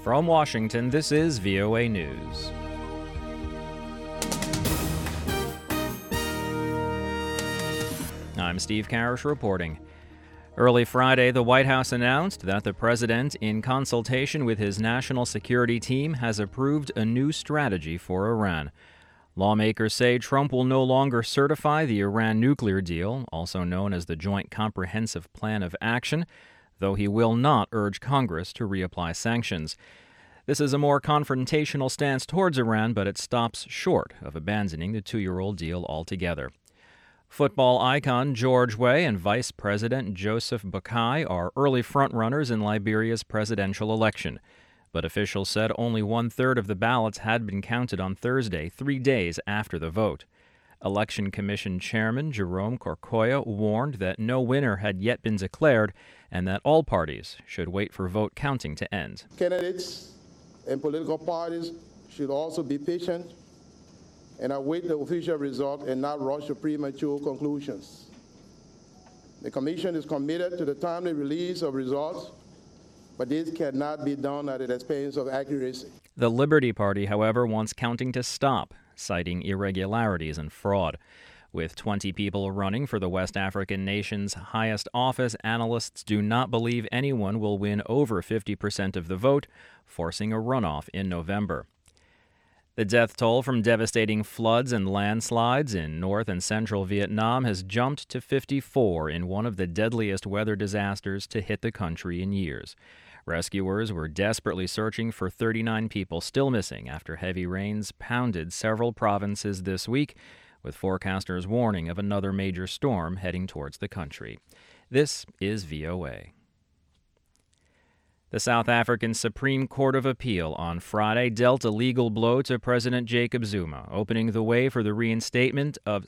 From Washington, this is VOA News. I'm Steve Karish reporting. Early Friday, the White House announced that the president, in consultation with his national security team, has approved a new strategy for Iran. Lawmakers say Trump will no longer certify the Iran nuclear deal, also known as the Joint Comprehensive Plan of Action, though he will not urge Congress to reapply sanctions. This is a more confrontational stance towards Iran, but it stops short of abandoning the two-year-old deal altogether. Football icon George Weah and Vice President Joseph Boakai are early frontrunners in Liberia's presidential election. But officials said only one-third of the ballots had been counted on Thursday, 3 days after the vote. Election Commission Chairman Jerome Corcoya warned that no winner had yet been declared and that all parties should wait for vote counting to end. Candidates and political parties should also be patient and await the official result and not rush to premature conclusions. The Commission is committed to the timely release of results, but this cannot be done at the expense of accuracy. The Liberty Party, however, wants counting to stop, citing irregularities and fraud. With 20 people running for the West African nation's highest office, analysts do not believe anyone will win over 50% of the vote, forcing a runoff in November. The death toll from devastating floods and landslides in north and central Vietnam has jumped to 54 in one of the deadliest weather disasters to hit the country in years. Rescuers were desperately searching for 39 people still missing after heavy rains pounded several provinces this week, with forecasters warning of another major storm heading towards the country. This is VOA. The South African Supreme Court of Appeal on Friday dealt a legal blow to President Jacob Zuma, opening the way for the reinstatement of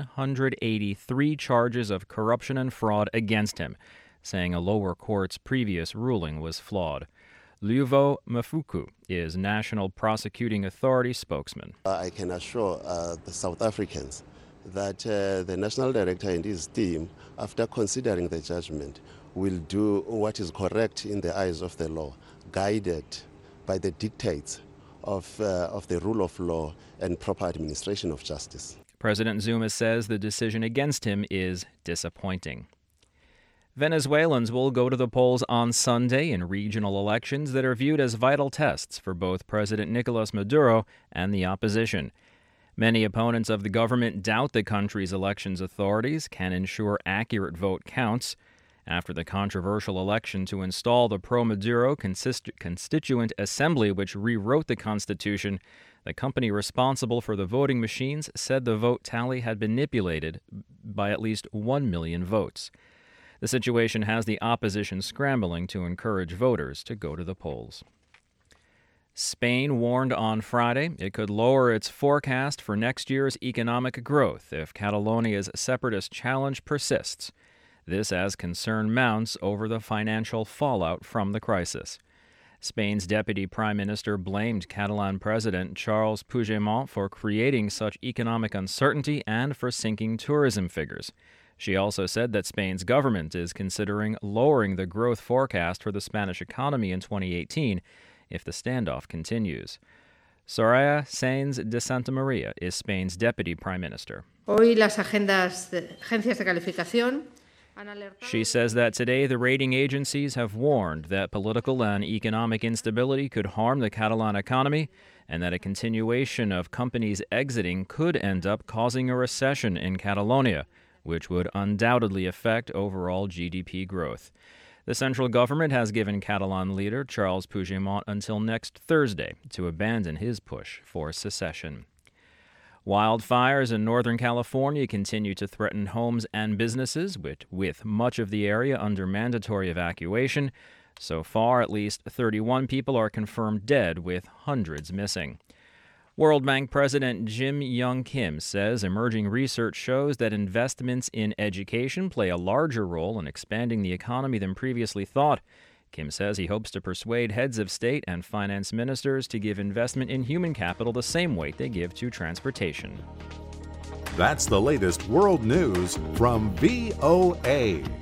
783 charges of corruption and fraud against him, saying a lower court's previous ruling was flawed. Luvo Mafuku is National Prosecuting Authority spokesman. I can assure the South Africans that the National Director and his team, after considering the judgment, will do what is correct in the eyes of the law, guided by the dictates of the rule of law and proper administration of justice. President Zuma says the decision against him is disappointing. Venezuelans will go to the polls on Sunday in regional elections that are viewed as vital tests for both President Nicolas Maduro and the opposition. Many opponents of the government doubt the country's elections authorities can ensure accurate vote counts. After the controversial election to install the pro-Maduro Constituent Assembly, which rewrote the Constitution, the company responsible for the voting machines said the vote tally had been manipulated by at least 1 million votes. The situation has the opposition scrambling to encourage voters to go to the polls. Spain warned on Friday it could lower its forecast for next year's economic growth if Catalonia's separatist challenge persists. This as concern mounts over the financial fallout from the crisis. Spain's deputy prime minister blamed Catalan President Charles Puigdemont for creating such economic uncertainty and for sinking tourism figures. She also said that Spain's government is considering lowering the growth forecast for the Spanish economy in 2018 if the standoff continues. Soraya Sáenz de Santa Maria is Spain's deputy prime minister. Hoy las agencias de calificación. She says that today the rating agencies have warned that political and economic instability could harm the Catalan economy and that a continuation of companies exiting could end up causing a recession in Catalonia, which would undoubtedly affect overall GDP growth. The central government has given Catalan leader Charles Puigdemont until next Thursday to abandon his push for secession. Wildfires in Northern California continue to threaten homes and businesses, with much of the area under mandatory evacuation. So far, at least 31 people are confirmed dead, with hundreds missing. World Bank President Jim Young Kim says emerging research shows that investments in education play a larger role in expanding the economy than previously thought. Kim says he hopes to persuade heads of state and finance ministers to give investment in human capital the same weight they give to transportation. That's the latest world news from VOA.